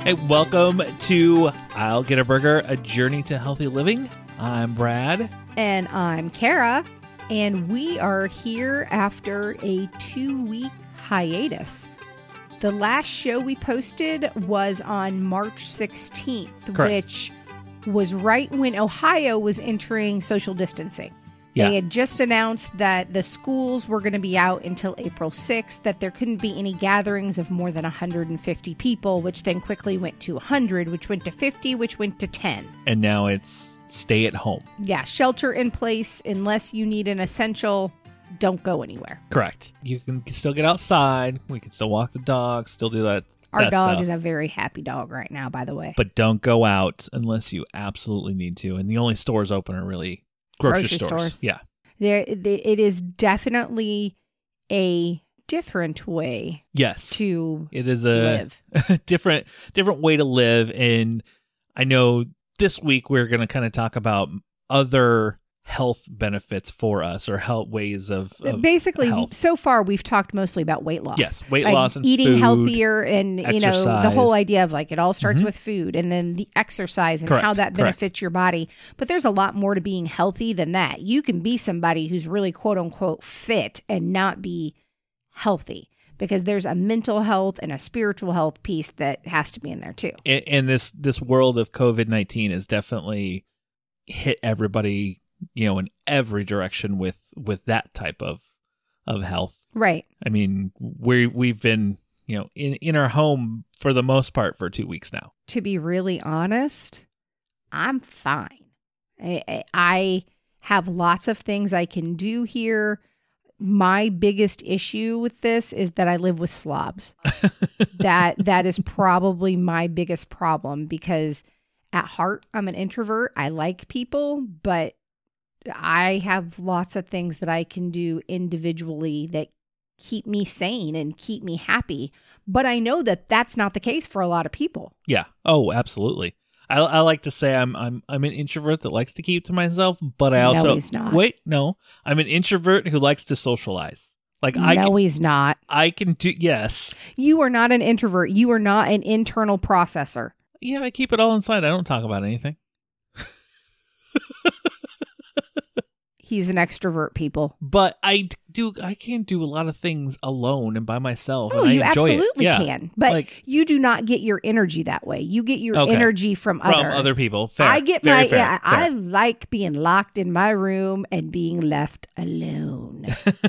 Hey, welcome to I'll Get a Burger, a journey to healthy living. I'm Brad. And I'm Kara. And we are here after a 2-week hiatus. The last show we posted was on March 16th, Correct. Which was right when Ohio was entering social distancing. Yeah. They had just announced that the schools were going to be out until April 6th, that there couldn't be any gatherings of more than 150 people, which then quickly went to 100, which went to 50, which went to 10. And now it's stay at home. Yeah, shelter in place unless you need an essential, don't go anywhere. Correct. You can still get outside. We can still walk the dog, still do that. Our dog stuff. is a very happy dog right now, by the way. But don't go out unless you absolutely need to. And the only stores open are really grocery stores. Yeah. It is definitely a different way Yes. to It is a live. different way to live. And I know this week we're going to kind of talk about other health benefits for us, or health ways of Basically, health. so far we've talked mostly about weight loss. Yes, weight Like loss and eating food, healthier, and the exercise. whole idea of like it all starts Mhm. with food, and then the exercise and Correct, how that correct. benefits your body. But there's a lot more to being healthy than that. You can be somebody who's really quote unquote fit and not be healthy, because there's a mental health and a spiritual health piece that has to be in there too. And this world of COVID-19 has definitely hit everybody, in every direction with that type of health. Right. I mean, we've been, in our home for the most part for 2 weeks now. To be really honest, I'm fine. I have lots of things I can do here. My biggest issue with this is that I live with slobs. That is probably my biggest problem, because at heart, I'm an introvert. I like people, but I have lots of things that I can do individually that keep me sane and keep me happy. But I know that that's not the case for a lot of people. Yeah. Oh, absolutely. I like to say I'm an introvert that likes to keep to myself, but I also he's not. I'm an introvert who likes to socialize. Like He's not. I can do yes. You are not an introvert. You are not an internal processor. Yeah, I keep it all inside. I don't talk about anything. He's an extrovert, people. But I can do a lot of things alone and by myself. Oh, and I you enjoy absolutely it. Yeah. can. But you do not get your energy that way. You get your energy from others. Other people. Fair. I get Very my fair. yeah. Fair. I like being locked in my room and being left alone.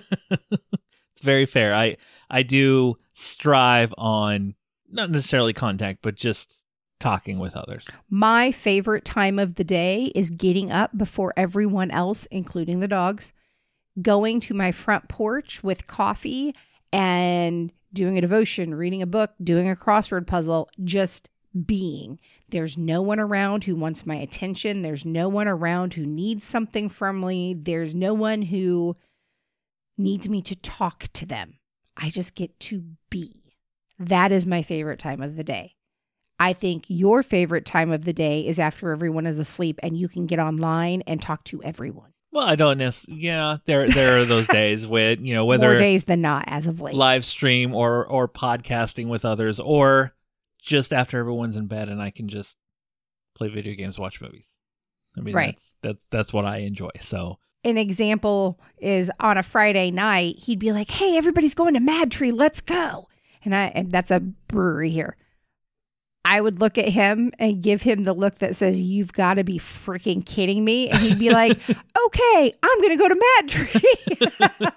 It's very fair. I do strive on not necessarily contact, but just talking with others. My favorite time of the day is getting up before everyone else, including the dogs, going to my front porch with coffee and doing a devotion, reading a book, doing a crossword puzzle, just being. There's no one around who wants my attention. There's no one around who needs something from me. There's no one who needs me to talk to them. I just get to be. That is my favorite time of the day. I think your favorite time of the day is after everyone is asleep and you can get online and talk to everyone. Well, I don't necessarily. Yeah, there are those days with whether more days than not as of late. Live stream or podcasting with others, or just after everyone's in bed and I can just play video games, watch movies. I mean, right. That's what I enjoy. So an example is on a Friday night, he'd be like, "Hey, everybody's going to Mad Tree. Let's go." And that's a brewery here. I would look at him and give him the look that says, "You've got to be freaking kidding me." And he'd be like, "Okay, I'm going to go to Mad Tree."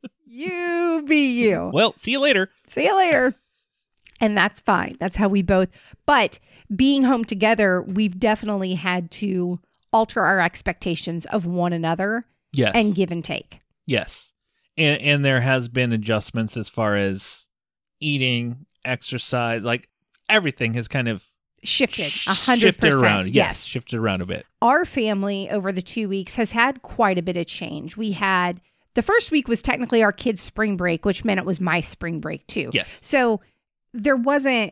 You be you. Well, see you later. See you later. And that's fine. That's how we both. But being home together, we've definitely had to alter our expectations of one another. Yes. And give and take. Yes. And there has been adjustments as far as eating, exercise, like everything has kind of shifted 100%. Shifted around. Yes, shifted around a bit. Our family over the 2 weeks has had quite a bit of change. We had the first week was technically our kids' spring break, which meant it was my spring break too. Yes. So there wasn't,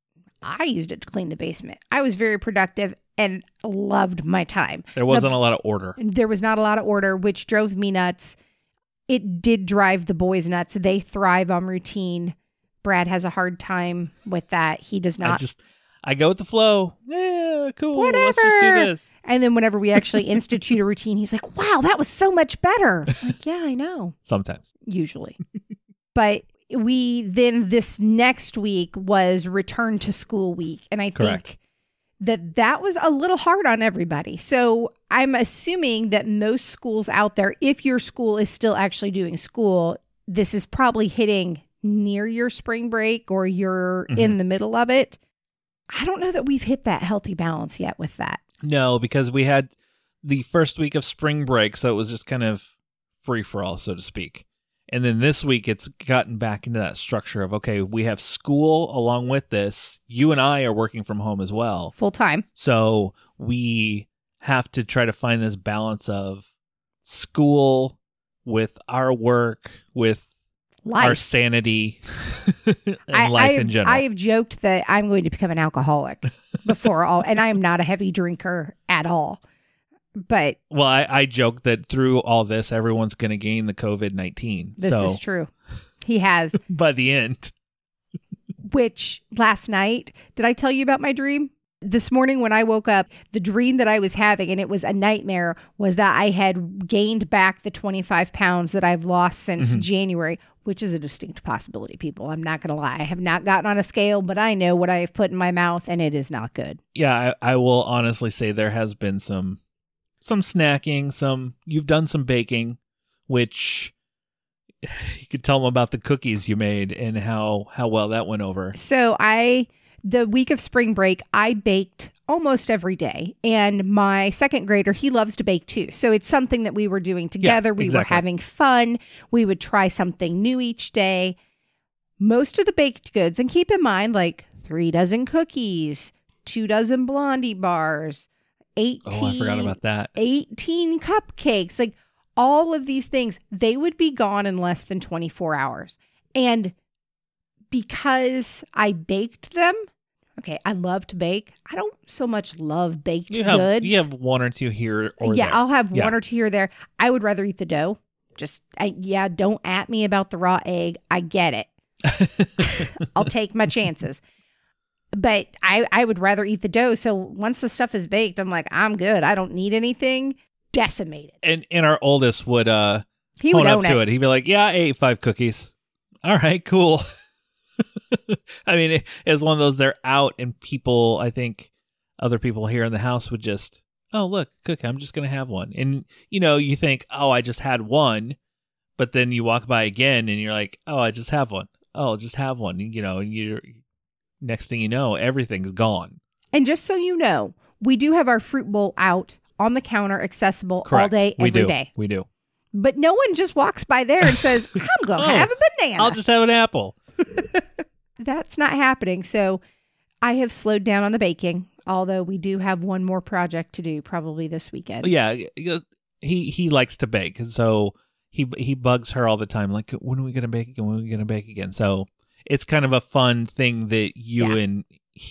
I used it to clean the basement. I was very productive and loved my time. There wasn't a lot of order. There was not a lot of order, which drove me nuts. It did drive the boys nuts. They thrive on routine. Brad has a hard time with that. He does not. I go with the flow. Yeah, cool. Whatever. Let's just do this. And then whenever we actually institute a routine, he's like, wow, that was so much better. I'm like, yeah, I know. Sometimes. Usually. But we then this next week was return to school week. And I think that was a little hard on everybody. So I'm assuming that most schools out there, if your school is still actually doing school, this is probably hitting near your spring break or you're in the middle of it. I don't know that we've hit that healthy balance yet with that. No, because we had the first week of spring break, so it was just kind of free for all, so to speak. And then this week, it's gotten back into that structure of, okay, we have school along with this. You and I are working from home as well. Full time. So we have to try to find this balance of school with our work, with our sanity, and life in general. I have joked that I'm going to become an alcoholic before all, and I am not a heavy drinker at all. But well, I joke that through all this, everyone's going to gain the COVID-19. This is true. He has. By the end. Which last night, did I tell you about my dream? This morning when I woke up, the dream that I was having, and it was a nightmare, was that I had gained back the 25 pounds that I've lost since January, which is a distinct possibility, people. I'm not going to lie. I have not gotten on a scale, but I know what I have put in my mouth, and it is not good. Yeah, I will honestly say there has been some snacking, you've done some baking, which you could tell them about the cookies you made and how well that went over. So the week of spring break, I baked almost every day. And my second grader, he loves to bake too. So it's something that we were doing together. Yeah, we were having fun. We would try something new each day. Most of the baked goods, and keep in mind, like 3 dozen cookies, 2 dozen Blondie bars, 18. Oh, I forgot about that. 18 cupcakes, like all of these things, they would be gone in less than 24 hours. And because I baked them, okay, I love to bake. I don't so much love baked goods. You have 1 or 2 here or there. Yeah, I'll have 1 or 2 here or there. I would rather eat the dough. Don't at me about the raw egg. I get it. I'll take my chances. But I would rather eat the dough. So once the stuff is baked, I'm like, I'm good. I don't need anything. Decimated. And our oldest would he would own up to it. He'd be like, yeah, I ate 5 cookies. All right, cool. I mean, it was one of those, they're out and people, I think other people here in the house would just, oh, look, cookie, I'm just going to have one. And, you think, oh, I just had one. But then you walk by again and you're like, oh, I just have one. Oh, I'll just have one. And you're next thing you know, everything's gone. And just so you know, we do have our fruit bowl out on the counter, accessible all day, every day. We do. But no one just walks by there and says, I'm going to have a banana. I'll just have an apple. That's not happening. So I have slowed down on the baking, although we do have one more project to do probably this weekend. Yeah, he likes to bake. So he bugs her all the time. Like, when are we going to bake again? When are we going to bake again? So it's kind of a fun thing that you and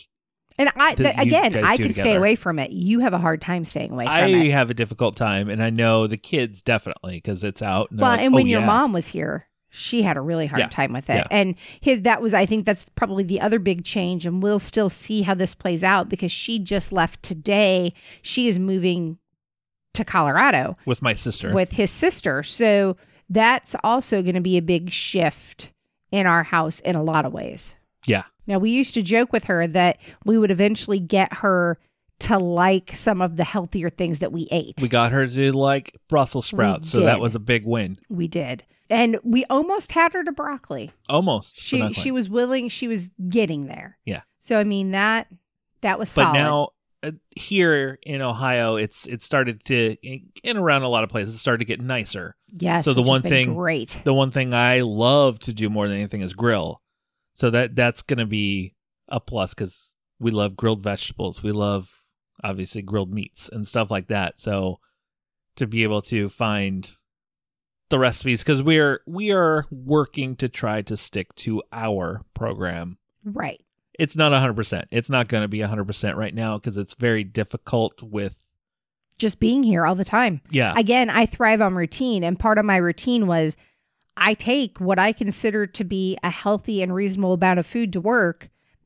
I can together. stay away from it. You have a hard time staying away from it. I have a difficult time, and I know the kids definitely, because it's out. And and when your mom was here, she had a really hard time with it. Yeah. And I think that's probably the other big change, and we'll still see how this plays out because she just left today. She is moving to Colorado with my sister, with his sister. So that's also going to be a big shift in our house in a lot of ways. Yeah. Now, we used to joke with her that we would eventually get her to like some of the healthier things that we ate. We got her to like Brussels sprouts, so that was a big win. We did. And we almost had her to broccoli. Almost. She was willing. She was getting there. Yeah. So, I mean, that was solid. But now, here in Ohio, it started to, and around a lot of places, it started to get nicer. Yes. So the one thing I love to do more than anything is grill. So that's going to be a plus because we love grilled vegetables. We love, obviously, grilled meats and stuff like that. So to be able to find the recipes, because we are working to try to stick to our program. Right. It's not 100%. It's not going to be 100% right now because it's very difficult with just being here all the time. Yeah. Again, I thrive on routine, and part of my routine was I take what I consider to be a healthy and reasonable amount of food to work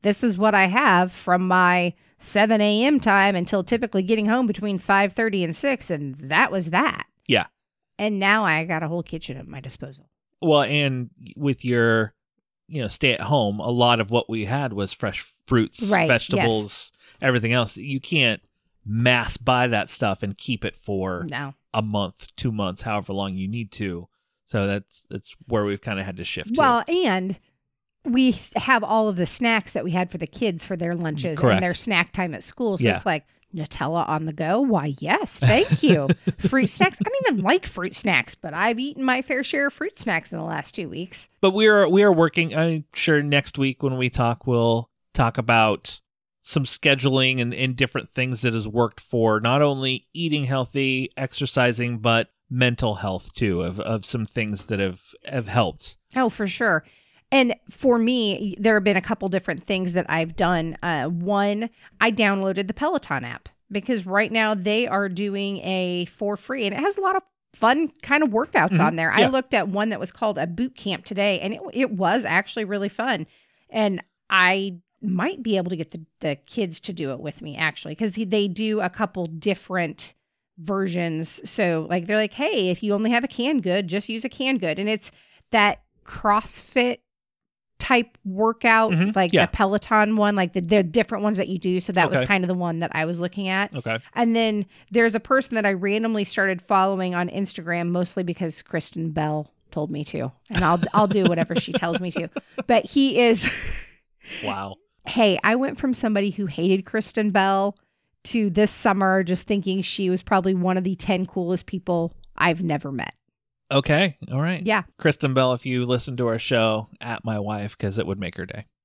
this is what I have from my 7 a.m. time until typically getting home between 5:30 and 6. And that was that. Yeah. And now I got a whole kitchen at my disposal. Well, and with your, stay at home, a lot of what we had was fresh fruits, Right, vegetables, everything else. You can't mass buy that stuff and keep it for No. a month, 2 months, however long you need to. So that's where we've kind of had to shift Well, and we have all of the snacks that we had for the kids for their lunches Correct. and their snack time at school. So Yeah. it's like, Nutella on the go? Why, yes, thank you. Fruit snacks? I don't even like fruit snacks, but I've eaten my fair share of fruit snacks in the last 2 weeks. But we are working. I'm sure next week when we talk, we'll talk about some scheduling and different things that has worked for not only eating healthy, exercising, but mental health too, of some things that have helped. Oh, for sure. And for me, there have been a couple different things that I've done. One, I downloaded the Peloton app because right now they are doing a for free, and it has a lot of fun kind of workouts on there. Yeah. I looked at one that was called a boot camp today, and it was actually really fun. And I might be able to get the kids to do it with me, actually, because they do a couple different versions. So like they're like, hey, if you only have a canned good, just use a canned good. And it's that CrossFit type workout, like Yeah. the Peloton one, like the different ones that you do. So that was Okay. kind of the one that I was looking at. Okay. And then there's a person that I randomly started following on Instagram, mostly because Kristen Bell told me to, and I'll do whatever she tells me to. But he is, Wow. hey, I went from somebody who hated Kristen Bell to this summer just thinking she was probably one of the 10 coolest people I've never met. Okay. All right. Yeah. Kristen Bell, if you listen to our show, at my wife, because it would make her day.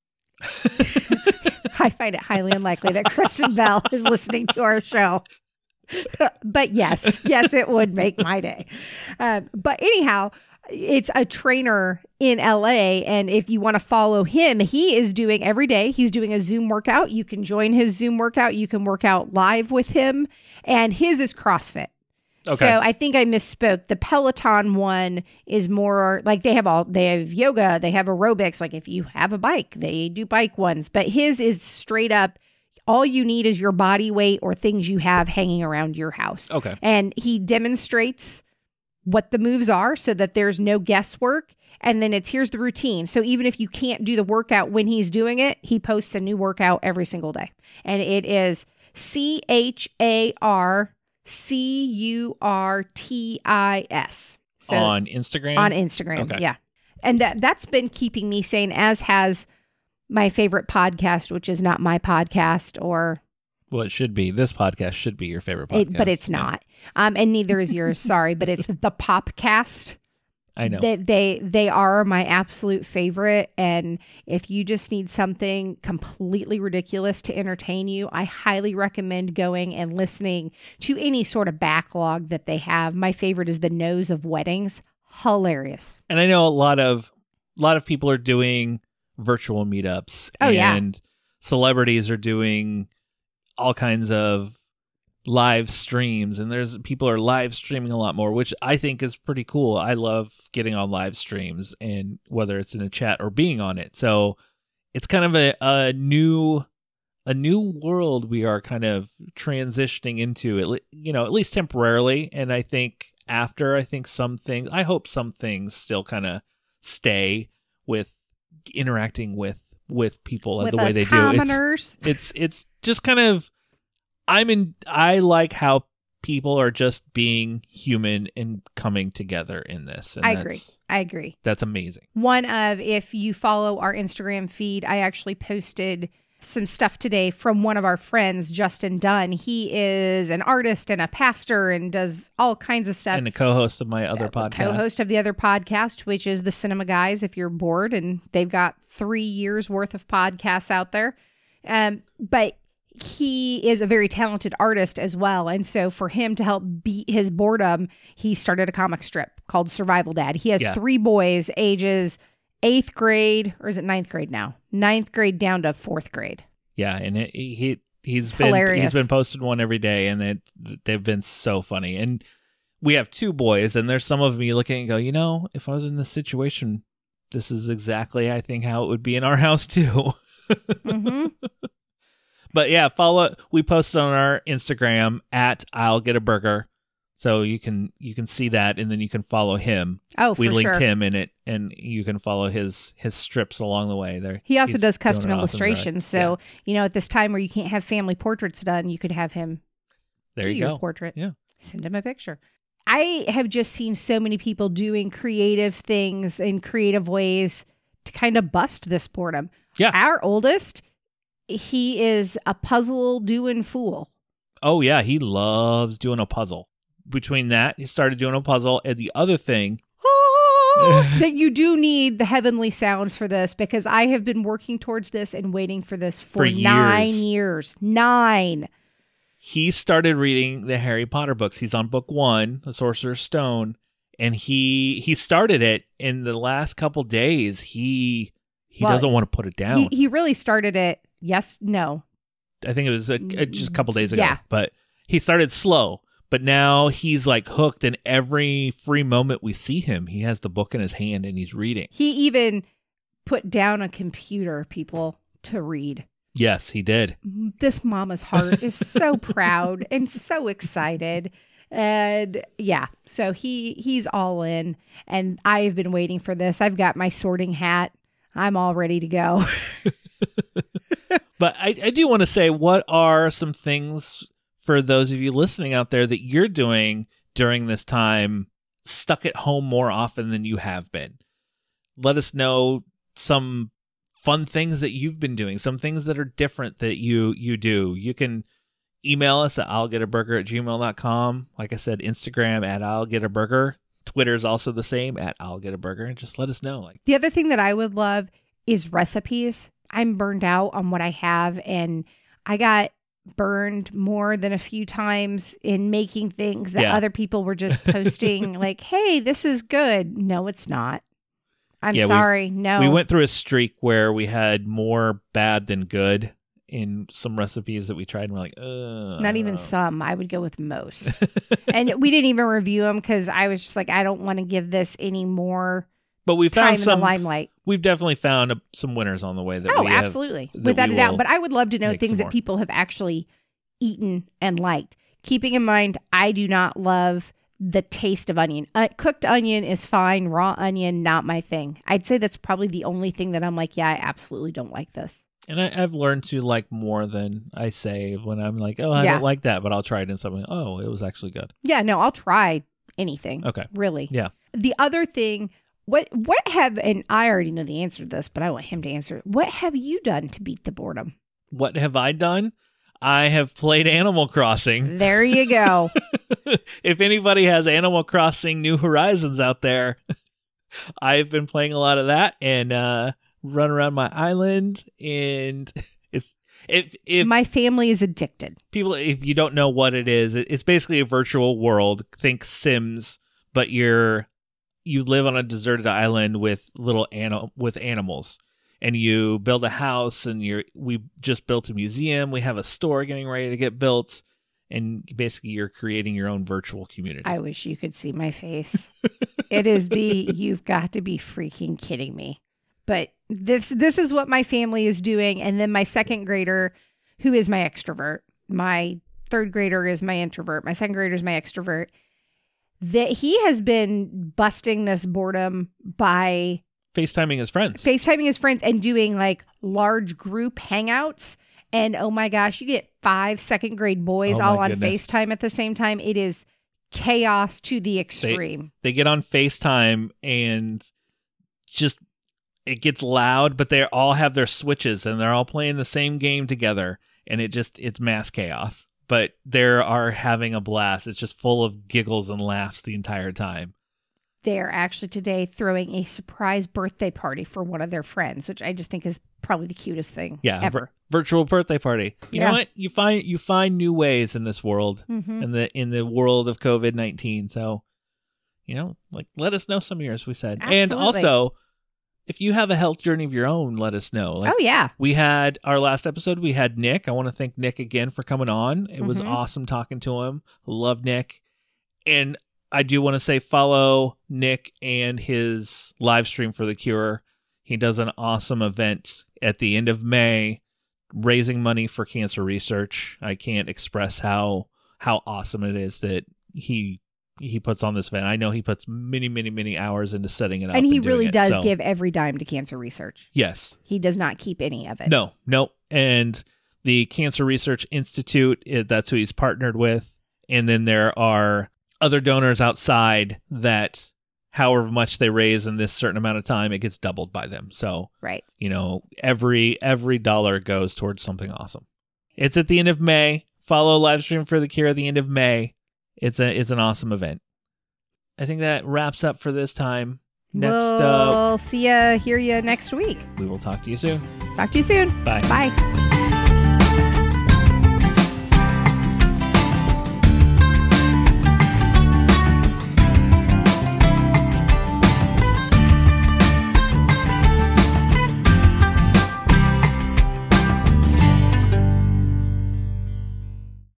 I find it highly unlikely that Kristen Bell is listening to our show. But yes, it would make my day. But anyhow, it's a trainer in LA. And if you want to follow him, he is doing every day. He's doing a Zoom workout. You can join his Zoom workout. You can work out live with him. And his is CrossFit. Okay. So I think I misspoke. The Peloton one is more like they have yoga, they have aerobics. Like if you have a bike, they do bike ones. But his is straight up, all you need is your body weight or things you have hanging around your house. Okay. And he demonstrates what the moves are so that there's no guesswork. And then here's the routine. So even if you can't do the workout when he's doing it, he posts a new workout every single day. And it is CharCurtis. So on Instagram? on Instagram. Okay. Yeah. And that's been keeping me sane, as has my favorite podcast, which is not my podcast, or Well, it should be. This podcast should be your favorite podcast. but it's not. And neither is yours. Sorry, but it's the Popcast. I know. They are my absolute favorite. And if you just need something completely ridiculous to entertain you, I highly recommend going and listening to any sort of backlog that they have. My favorite is The Nose of Weddings. Hilarious. And I know a lot of people are doing virtual meetups. Oh, yeah. And celebrities are doing all kinds of live streams, and people are live streaming a lot more, which I think is pretty cool. I love getting on live streams, and whether it's in a chat or being on it. So it's kind of a new world we are kind of transitioning into, at least temporarily. And I think I hope some things still kind of stay with interacting with people With the way us they commoners. do. It's just kind of, I like how people are just being human and coming together in this. And I agree. That's amazing. If you follow our Instagram feed, I actually posted some stuff today from one of our friends, Justin Dunn. He is an artist and a pastor and does all kinds of stuff. And a co-host of my other podcast. Co-host of the other podcast, which is The Cinema Guys, if you're bored. And they've got 3 years worth of podcasts out there. But he is a very talented artist as well. And so for him to help beat his boredom, he started a comic strip called Survival Dad. He has 3 boys, ages 8th grade, or is it 9th grade now? 9th grade down to 4th grade. Yeah, and he's hilarious. been posting one every day, and they've been so funny. And we have 2 boys, and there's some of me looking and go, if I was in this situation, this is exactly, I think, how it would be in our house too. hmm But yeah, we posted on our Instagram at I'll Get a Burger. So you can see that, and then you can follow him. Oh, We for linked sure. him in it, and you can follow his strips along the way. There, He also he's does doing custom an awesome job. illustrations. So, at this time where you can't have family portraits done, you could have him There do you your go. portrait. Yeah. Send him a picture. I have just seen so many people doing creative things in creative ways to kind of bust this boredom. Yeah. Our oldest, he is a puzzle doing fool. Oh yeah, he loves doing a puzzle. Between that, he started doing a puzzle, and the other thing. That you do need the heavenly sounds for this, because I have been working towards this and waiting for this for 9 years. 9. He started reading the Harry Potter books. He's on book 1, The Sorcerer's Stone, and he started it in the last couple days. He doesn't want to put it down. He really started it. Yes, no. I think it was just a couple days ago. Yeah. But he started slow. But now he's like hooked, and every free moment we see him, he has the book in his hand and he's reading. He even put down a computer, people, to read. Yes, he did. This mama's heart is so proud and so excited. And yeah, so he's all in, and I've been waiting for this. I've got my sorting hat. I'm all ready to go. But I do want to say, what are some things for those of you listening out there that you're doing during this time, stuck at home more often than you have been? Let us know some fun things that you've been doing, some things that are different that you do. You can email us at I'llGetABurger@gmail.com. Like I said, Instagram at I'llGetABurger. Twitter is also the same, at I'llGetABurger. Just let us know. The other thing that I would love is recipes. I'm burned out on what I have, and I got burned more than a few times in making things that other people were just posting like, hey, this is good. No, it's not. I'm sorry. No. We went through a streak where we had more bad than good in some recipes that we tried, and we're like, not even some. I would go with most. And we didn't even review them because I was just like, I don't want to give this any more but we time found in some the limelight. We've definitely found some winners on the way that absolutely. Without a doubt. But I would love to know things that people have actually eaten and liked. Keeping in mind, I do not love the taste of onion. Cooked onion is fine. Raw onion, not my thing. I'd say that's probably the only thing that I'm like, yeah, I absolutely don't like this. And I've learned to like more than I say when I'm like, oh, I don't like that, but I'll try it in something. Oh, it was actually good. Yeah, no, I'll try anything. Okay. Really. Yeah. The other thing, what have, and I already know the answer to this, but I want him to answer it. What have you done to beat the boredom? What have I done? I have played Animal Crossing. There you go. If anybody has Animal Crossing New Horizons out there, I've been playing a lot of that and run around my island. And if my family is addicted. People, if you don't know what it is, it's basically a virtual world. Think Sims, but you live on a deserted island with animals. And you build a house, and we just built a museum. We have a store getting ready to get built, and basically you're creating your own virtual community. I wish you could see my face. It is you've got to be freaking kidding me. But this is what my family is doing. And then my second grader, who is my extrovert, my third grader is my introvert, my second grader is my extrovert, that he has been busting this boredom by FaceTiming his friends and doing like large group hangouts. And oh my gosh, you get 5 second grade boys all on FaceTime at the same time. It is chaos to the extreme. They get on FaceTime and just it gets loud, but they all have their switches and they're all playing the same game together. And it's mass chaos. But they are having a blast. It's just full of giggles and laughs the entire time. They're actually today throwing a surprise birthday party for one of their friends, which I just think is probably the cutest thing ever. Virtual birthday party. You know what? You find new ways in this world, in the world of COVID-19. So, let us know some of yours, we said. Absolutely. And also, if you have a health journey of your own, let us know. We had our last episode, we had Nick. I want to thank Nick again for coming on. It was awesome talking to him. Love Nick. And I do want to say follow Nick and his live stream for The Cure. He does an awesome event at the end of May, raising money for cancer research. I can't express how awesome it is that he puts on this event. I know he puts many hours into setting it up. And he really does so, give every dime to cancer research. Yes. He does not keep any of it. No. And the Cancer Research Institute, that's who he's partnered with. And then there are other donors outside that however much they raise in this certain amount of time, it gets doubled by them. So, right. Every dollar goes towards something awesome. It's at the end of May. Follow Livestream for the Cure at the end of May. It's an awesome event. I think that wraps up for this time. Next we'll see ya, hear ya next week. We will talk to you soon. Talk to you soon. Bye. Bye.